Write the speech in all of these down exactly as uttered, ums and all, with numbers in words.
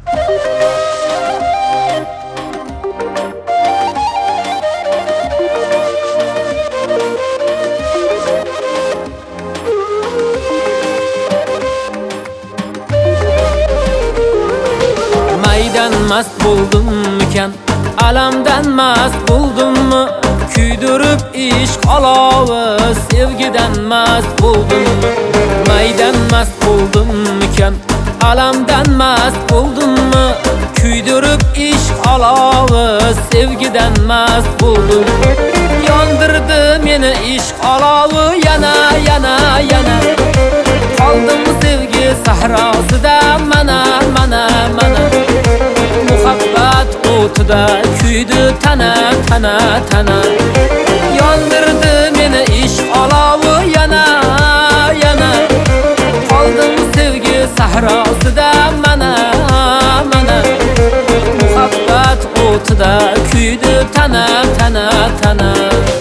Maydan mast buldum mikan, alamdan mast buldum mu? Kuydirib ishq olovi, sevgidan mast buldum mu? Maydan mast buldum mikan, alamdan mast buldum mu? Kuydirib ishq olovi, sevgidan mast buldum mu? Yondirdi meni ishq olovi, yana yana yana. Qoldim sevgi sahrosida, mana mana mana. Muhabbat o'tida kuydi tana tana tana. Yondirdi meni ishq olovi, yana yana. Qoldim sevgi sahrosida, mana mana. Muhabbat o'tida kuydi tana tana tana.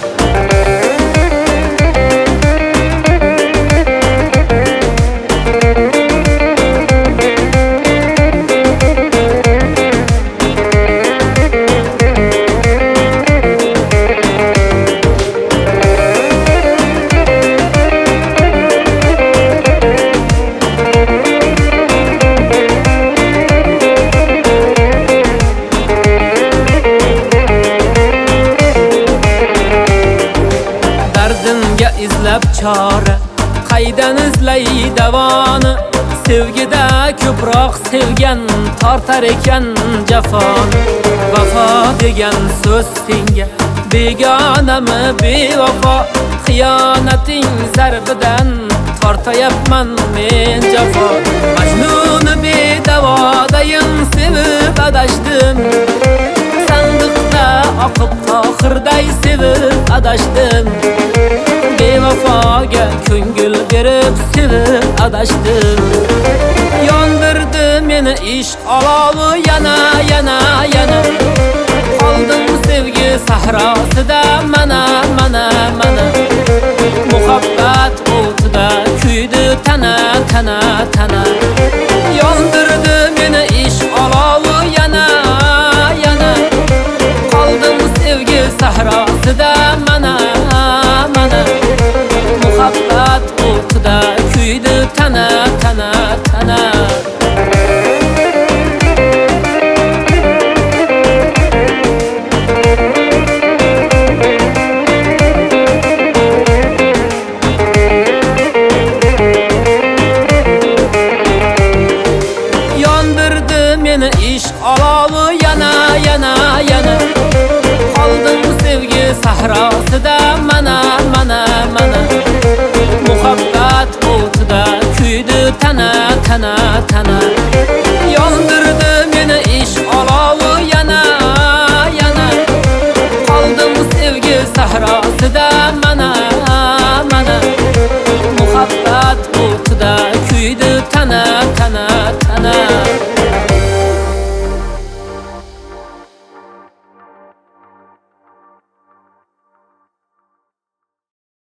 İzlab chora, qaydan izlay davoni? Sevgida ko'proq sevgan tortar ekan jafoni. Vafo degan so'z senga begonami bevafo? Xiyonating zarbidan tortayapman men jafo. Majnuni bedavodayin sevib adashdim. Sandiqda oqib tohirday sevib adashdim. Bevafoga ko'ngil berib sevib adashdim. Yondirdi meni ishq olovi, yana yana yana. Qoldim sevgi sahrosida, mana mana mana. Muhabbat o'tida kuydi tana tana tana. Yondirdi meni ishq olovi, yana yana. Qoldim sevgi sahrosida, mana mana. Muhabbat o'tida kuydi tana tana tana. Yondirdi meni ishq olovi, yana yana yana. Qoldim sevgi sahrosida, mana mana mana. Muhabbat o'tida kuydi tana tana tana. Yondirdi meni ishq olovi, yana yana. Qoldim sevgi sahrosida, mana mana. Muhabbat o'tida kuydi tana tana tana.